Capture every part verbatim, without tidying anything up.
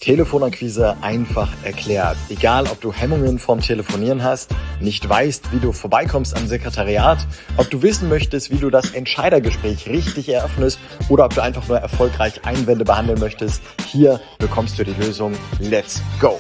Telefonakquise einfach erklärt. Egal, ob du Hemmungen vorm Telefonieren hast, nicht weißt, wie du vorbeikommst am Sekretariat, ob du wissen möchtest, wie du das Entscheidergespräch richtig eröffnest oder ob du einfach nur erfolgreich Einwände behandeln möchtest, hier bekommst du die Lösung. Let's go!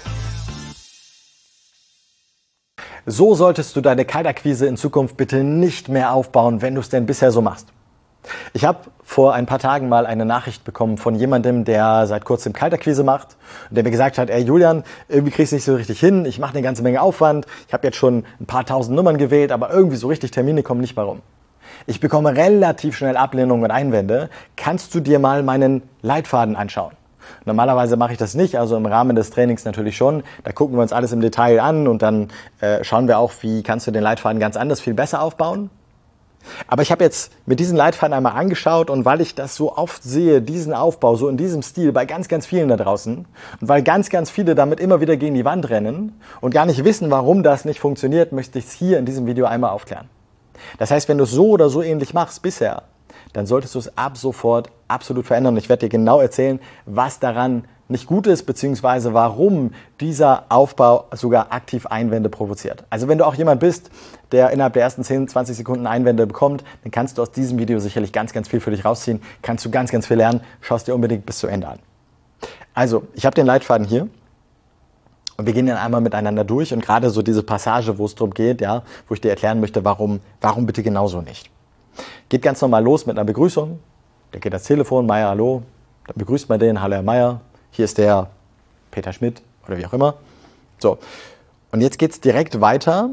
So solltest du deine Kaltakquise in Zukunft bitte nicht mehr aufbauen, wenn du es denn bisher so machst. Ich habe vor ein paar Tagen mal eine Nachricht bekommen von jemandem, der seit kurzem Kaltakquise macht und der mir gesagt hat, ey Julian, irgendwie kriegst du nicht so richtig hin, ich mache eine ganze Menge Aufwand, ich habe jetzt schon ein paar tausend Nummern gewählt, aber irgendwie so richtig Termine kommen nicht mehr rum. Ich bekomme relativ schnell Ablehnungen und Einwände, kannst du dir mal meinen Leitfaden anschauen? Normalerweise mache ich das nicht, also im Rahmen des Trainings natürlich schon. Da gucken wir uns alles im Detail an und dann äh, schauen wir auch, wie kannst du den Leitfaden ganz anders, viel besser aufbauen. Aber ich habe jetzt mit diesen Leitfaden einmal angeschaut und weil ich das so oft sehe, diesen Aufbau so in diesem Stil bei ganz, ganz vielen da draußen und weil ganz, ganz viele damit immer wieder gegen die Wand rennen und gar nicht wissen, warum das nicht funktioniert, möchte ich es hier in diesem Video einmal aufklären. Das heißt, wenn du es so oder so ähnlich machst bisher, dann solltest du es ab sofort absolut verändern. Und ich werde dir genau erzählen, was daran nicht gut ist, beziehungsweise warum dieser Aufbau sogar aktiv Einwände provoziert. Also wenn du auch jemand bist, der innerhalb der ersten zehn, zwanzig Sekunden Einwände bekommt, dann kannst du aus diesem Video sicherlich ganz, ganz viel für dich rausziehen. Kannst du ganz, ganz viel lernen. Schau es dir unbedingt bis zu Ende an. Also, ich habe den Leitfaden hier. Und wir gehen dann einmal miteinander durch. Und gerade so diese Passage, wo es darum geht, ja, wo ich dir erklären möchte, warum, warum bitte genauso nicht. Geht ganz normal los mit einer Begrüßung. Da geht das Telefon, Meier, hallo. Dann begrüßt man den, hallo Herr Meier. Hier ist der Peter Schmidt oder wie auch immer. So, und jetzt geht es direkt weiter.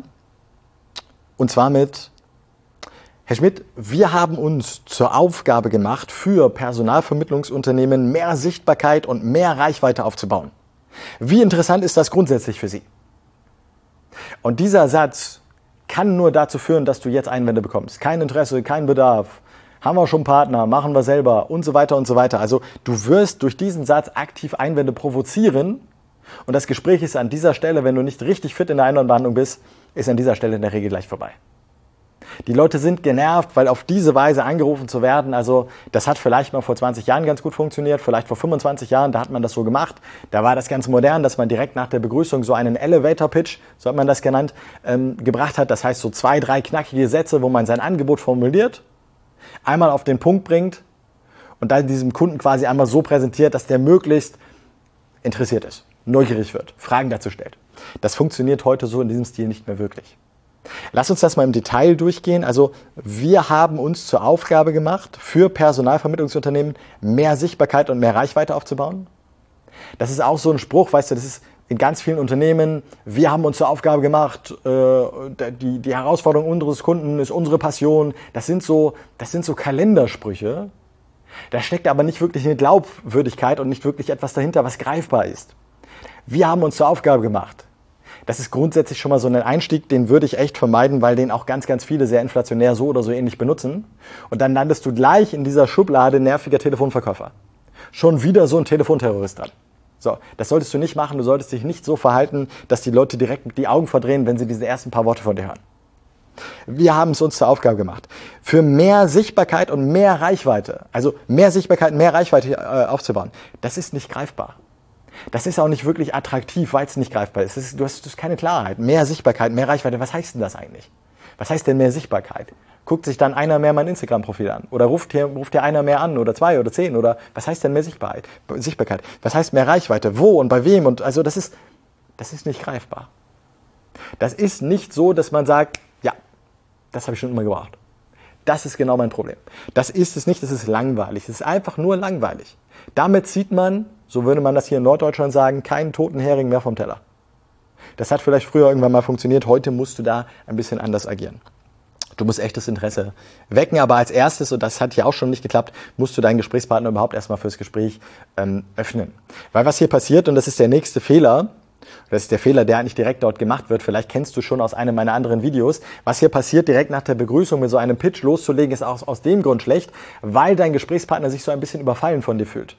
Und zwar mit, Herr Schmidt, wir haben uns zur Aufgabe gemacht, für Personalvermittlungsunternehmen mehr Sichtbarkeit und mehr Reichweite aufzubauen. Wie interessant ist das grundsätzlich für Sie? Und dieser Satz kann nur dazu führen, dass du jetzt Einwände bekommst. Kein Interesse, kein Bedarf, haben wir schon Partner, machen wir selber und so weiter und so weiter. Also du wirst durch diesen Satz aktiv Einwände provozieren und das Gespräch ist an dieser Stelle, wenn du nicht richtig fit in der Einwandbehandlung bist, ist an dieser Stelle in der Regel gleich vorbei. Die Leute sind genervt, weil auf diese Weise angerufen zu werden, also das hat vielleicht mal vor zwanzig Jahren ganz gut funktioniert, vielleicht vor fünfundzwanzig Jahren, da hat man das so gemacht. Da war das ganz modern, dass man direkt nach der Begrüßung so einen Elevator-Pitch, so hat man das genannt, ähm, gebracht hat. Das heißt so zwei, drei knackige Sätze, wo man sein Angebot formuliert, einmal auf den Punkt bringt und dann diesem Kunden quasi einmal so präsentiert, dass der möglichst interessiert ist, neugierig wird, Fragen dazu stellt. Das funktioniert heute so in diesem Stil nicht mehr wirklich. Lass uns das mal im Detail durchgehen. Also wir haben uns zur Aufgabe gemacht, für Personalvermittlungsunternehmen mehr Sichtbarkeit und mehr Reichweite aufzubauen. Das ist auch so ein Spruch, weißt du, das ist in ganz vielen Unternehmen, wir haben uns zur Aufgabe gemacht, äh, die, die Herausforderung unseres Kunden ist unsere Passion. Das sind so, das sind so Kalendersprüche. Da steckt aber nicht wirklich eine Glaubwürdigkeit und nicht wirklich etwas dahinter, was greifbar ist. Wir haben uns zur Aufgabe gemacht. Das ist grundsätzlich schon mal so ein Einstieg, den würde ich echt vermeiden, weil den auch ganz, ganz viele sehr inflationär so oder so ähnlich benutzen. Und dann landest du gleich in dieser Schublade nerviger Telefonverkäufer. Schon wieder so ein Telefonterrorist dran. So, das solltest du nicht machen. Du solltest dich nicht so verhalten, dass die Leute direkt die Augen verdrehen, wenn sie diese ersten paar Worte von dir hören. Wir haben es uns zur Aufgabe gemacht, für mehr Sichtbarkeit und mehr Reichweite, also mehr Sichtbarkeit, mehr Reichweite äh, aufzubauen. Das ist nicht greifbar. Das ist auch nicht wirklich attraktiv, weil es nicht greifbar ist. ist du, hast, du hast keine Klarheit. Mehr Sichtbarkeit, mehr Reichweite. Was heißt denn das eigentlich? Was heißt denn mehr Sichtbarkeit? Guckt sich dann einer mehr mein Instagram-Profil an? Oder ruft hier, ruft hier einer mehr an? Oder zwei oder zehn? Oder was heißt denn mehr Sichtbarkeit? Sichtbarkeit? Was heißt mehr Reichweite? Wo und bei wem? Und also das ist, das ist nicht greifbar. Das ist nicht so, dass man sagt, ja, das habe ich schon immer gebraucht. Das ist genau mein Problem. Das ist es nicht, das ist langweilig. Es ist einfach nur langweilig. Damit zieht man, so würde man das hier in Norddeutschland sagen, keinen toten Hering mehr vom Teller. Das hat vielleicht früher irgendwann mal funktioniert, heute musst du da ein bisschen anders agieren. Du musst echtes Interesse wecken, aber als erstes, und das hat hier auch schon nicht geklappt, musst du deinen Gesprächspartner überhaupt erstmal fürs Gespräch ähm, öffnen. Weil was hier passiert, und das ist der nächste Fehler, das ist der Fehler, der eigentlich direkt dort gemacht wird, vielleicht kennst du schon aus einem meiner anderen Videos, was hier passiert, direkt nach der Begrüßung mit so einem Pitch loszulegen, ist auch aus dem Grund schlecht, weil dein Gesprächspartner sich so ein bisschen überfallen von dir fühlt.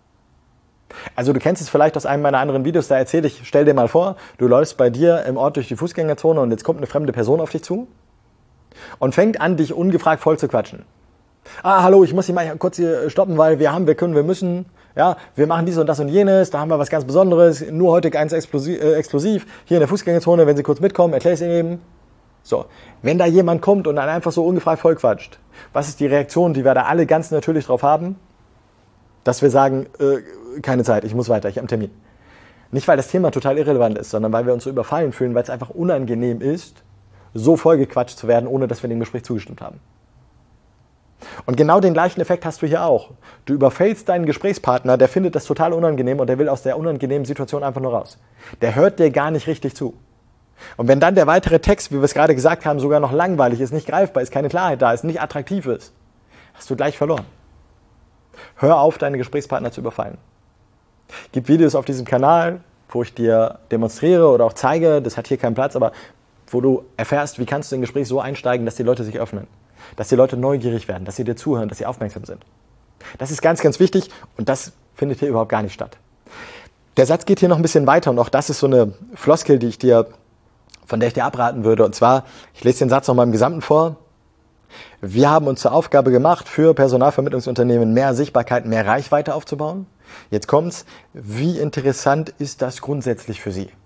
Also du kennst es vielleicht aus einem meiner anderen Videos, da erzähle ich, stell dir mal vor, du läufst bei dir im Ort durch die Fußgängerzone und jetzt kommt eine fremde Person auf dich zu und fängt an, dich ungefragt voll zu quatschen. Ah, hallo, ich muss dich mal kurz hier stoppen, weil wir haben, wir können, wir müssen, Ja, wir machen dies und das und jenes, da haben wir was ganz Besonderes, nur heute eins explosiv, äh, explosiv, hier in der Fußgängerzone, wenn Sie kurz mitkommen, erkläre ich es Ihnen eben. So, wenn da jemand kommt und dann einfach so ungefragt vollquatscht, was ist die Reaktion, die wir da alle ganz natürlich drauf haben? Dass wir sagen, äh, keine Zeit, ich muss weiter, ich habe einen Termin. Nicht, weil das Thema total irrelevant ist, sondern weil wir uns so überfallen fühlen, weil es einfach unangenehm ist, so vollgequatscht zu werden, ohne dass wir dem Gespräch zugestimmt haben. Und genau den gleichen Effekt hast du hier auch. Du überfällst deinen Gesprächspartner, der findet das total unangenehm und der will aus der unangenehmen Situation einfach nur raus. Der hört dir gar nicht richtig zu. Und wenn dann der weitere Text, wie wir es gerade gesagt haben, sogar noch langweilig ist, nicht greifbar ist, keine Klarheit da ist, nicht attraktiv ist, hast du gleich verloren. Hör auf, deine Gesprächspartner zu überfallen. Es gibt Videos auf diesem Kanal, wo ich dir demonstriere oder auch zeige, das hat hier keinen Platz, aber wo du erfährst, wie kannst du in ein Gespräch so einsteigen, dass die Leute sich öffnen, dass die Leute neugierig werden, dass sie dir zuhören, dass sie aufmerksam sind. Das ist ganz, ganz wichtig und das findet hier überhaupt gar nicht statt. Der Satz geht hier noch ein bisschen weiter und auch das ist so eine Floskel, die ich dir, von der ich dir abraten würde. Und zwar, ich lese den Satz noch mal im Gesamten vor. Wir haben uns zur Aufgabe gemacht, für Personalvermittlungsunternehmen mehr Sichtbarkeit, mehr Reichweite aufzubauen. Jetzt kommt's. Wie interessant ist das grundsätzlich für Sie?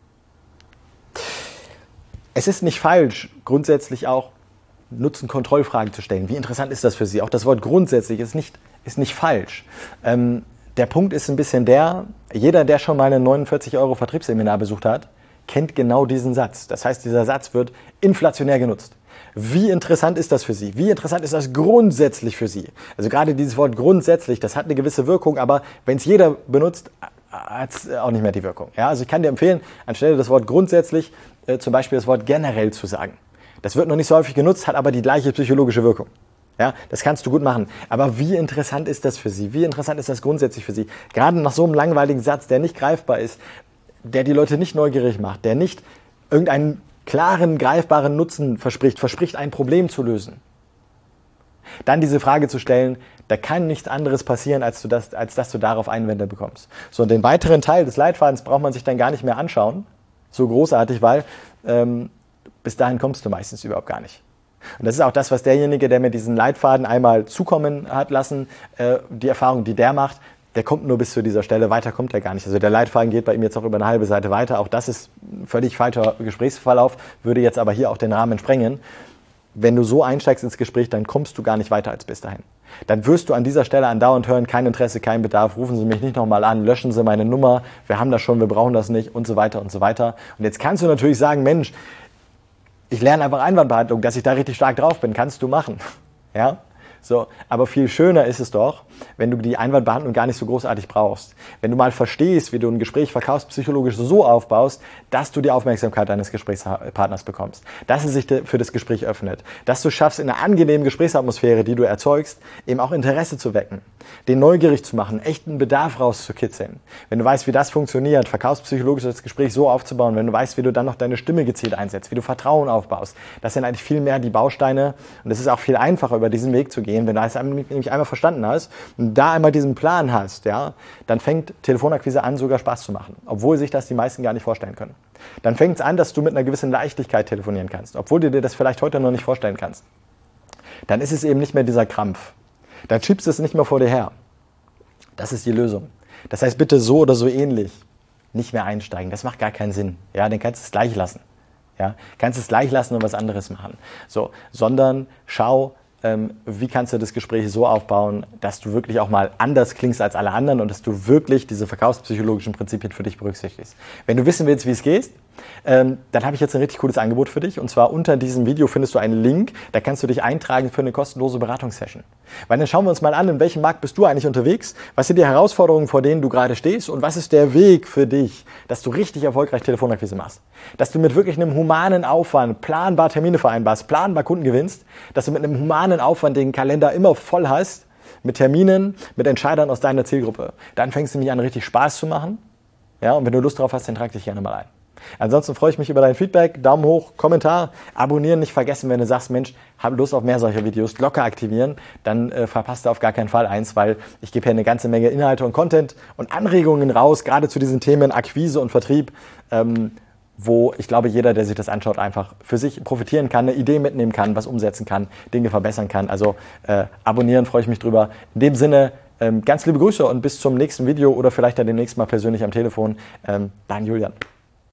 Es ist nicht falsch, grundsätzlich auch Nutzen-Kontrollfragen zu stellen. Wie interessant ist das für Sie? Auch das Wort grundsätzlich ist nicht, ist nicht falsch. Ähm, der Punkt ist ein bisschen der, jeder, der schon mal ein neunundvierzig Euro Vertriebsseminar besucht hat, kennt genau diesen Satz. Das heißt, dieser Satz wird inflationär genutzt. Wie interessant ist das für Sie? Wie interessant ist das grundsätzlich für Sie? Also gerade dieses Wort grundsätzlich, das hat eine gewisse Wirkung, aber wenn es jeder benutzt, hat es auch nicht mehr die Wirkung. Ja, also ich kann dir empfehlen, anstelle das Wort grundsätzlich äh, zum Beispiel das Wort generell zu sagen. Das wird noch nicht so häufig genutzt, hat aber die gleiche psychologische Wirkung. Ja, das kannst du gut machen. Aber wie interessant ist das für Sie? Wie interessant ist das grundsätzlich für Sie? Gerade nach so einem langweiligen Satz, der nicht greifbar ist, der die Leute nicht neugierig macht, der nicht irgendeinen klaren, greifbaren Nutzen verspricht, verspricht, ein Problem zu lösen. Dann diese Frage zu stellen, da kann nichts anderes passieren, als, du das, als dass du darauf Einwände bekommst. So, und den weiteren Teil des Leitfadens braucht man sich dann gar nicht mehr anschauen. So großartig, weil ähm, bis dahin kommst du meistens überhaupt gar nicht. Und das ist auch das, was derjenige, der mir diesen Leitfaden einmal zukommen hat lassen, äh, die Erfahrung, die der macht, der kommt nur bis zu dieser Stelle, weiter kommt er gar nicht. Also der Leitfaden geht bei ihm jetzt auch über eine halbe Seite weiter. Auch das ist ein völlig falscher Gesprächsverlauf, würde jetzt aber hier auch den Rahmen sprengen. Wenn du so einsteigst ins Gespräch, dann kommst du gar nicht weiter als bis dahin. Dann wirst du an dieser Stelle andauernd hören, kein Interesse, kein Bedarf, rufen Sie mich nicht nochmal an, löschen Sie meine Nummer, wir haben das schon, wir brauchen das nicht und so weiter und so weiter. Und jetzt kannst du natürlich sagen, Mensch, ich lerne einfach Einwandbehandlung, dass ich da richtig stark drauf bin, kannst du machen. Ja? So, aber viel schöner ist es doch, wenn du die Einwandbehandlung gar nicht so großartig brauchst. Wenn du mal verstehst, wie du ein Gespräch verkaufspsychologisch so aufbaust, dass du die Aufmerksamkeit deines Gesprächspartners bekommst, dass er sich für das Gespräch öffnet, dass du schaffst, in einer angenehmen Gesprächsatmosphäre, die du erzeugst, eben auch Interesse zu wecken, den neugierig zu machen, echten Bedarf rauszukitzeln. Wenn du weißt, wie das funktioniert, verkaufspsychologisch das Gespräch so aufzubauen, wenn du weißt, wie du dann noch deine Stimme gezielt einsetzt, wie du Vertrauen aufbaust, das sind eigentlich viel mehr die Bausteine und es ist auch viel einfacher, über diesen Weg zu gehen. Wenn du das nämlich einmal verstanden hast und da einmal diesen Plan hast, ja, dann fängt Telefonakquise an, sogar Spaß zu machen, obwohl sich das die meisten gar nicht vorstellen können. Dann fängt es an, dass du mit einer gewissen Leichtigkeit telefonieren kannst, obwohl du dir das vielleicht heute noch nicht vorstellen kannst. Dann ist es eben nicht mehr dieser Krampf. Dann schiebst du es nicht mehr vor dir her. Das ist die Lösung. Das heißt, bitte so oder so ähnlich nicht mehr einsteigen. Das macht gar keinen Sinn. Ja, dann kannst du es gleich lassen. Ja, kannst es gleich lassen und was anderes machen. So, sondern schau, Ähm, wie kannst du das Gespräch so aufbauen, dass du wirklich auch mal anders klingst als alle anderen und dass du wirklich diese verkaufspsychologischen Prinzipien für dich berücksichtigst. Wenn du wissen willst, wie es geht, ähm, dann habe ich jetzt ein richtig cooles Angebot für dich. Und zwar unter diesem Video findest du einen Link, da kannst du dich eintragen für eine kostenlose Beratungssession. Weil dann schauen wir uns mal an, in welchem Markt bist du eigentlich unterwegs, was sind die Herausforderungen, vor denen du gerade stehst und was ist der Weg für dich, dass du richtig erfolgreich Telefonakquise machst. Dass du mit wirklich einem humanen Aufwand planbar Termine vereinbarst, planbar Kunden gewinnst, dass du mit einem humanen Aufwand den Kalender immer voll hast, mit Terminen, mit Entscheidern aus deiner Zielgruppe. Dann fängst du nämlich an, richtig Spaß zu machen. Ja, und wenn du Lust drauf hast, dann trag dich gerne mal ein. Ansonsten freue ich mich über dein Feedback, Daumen hoch, Kommentar, abonnieren nicht vergessen, wenn du sagst, Mensch, hab Lust auf mehr solcher Videos, Glocke aktivieren, dann äh, verpasst du auf gar keinen Fall eins, weil ich gebe hier eine ganze Menge Inhalte und Content und Anregungen raus, gerade zu diesen Themen Akquise und Vertrieb, ähm, wo ich glaube, jeder, der sich das anschaut, einfach für sich profitieren kann, eine Idee mitnehmen kann, was umsetzen kann, Dinge verbessern kann. Also äh, abonnieren, freue ich mich drüber. In dem Sinne, Ähm, ganz liebe Grüße und bis zum nächsten Video oder vielleicht dann demnächst mal persönlich am Telefon. Ähm, dein Julian.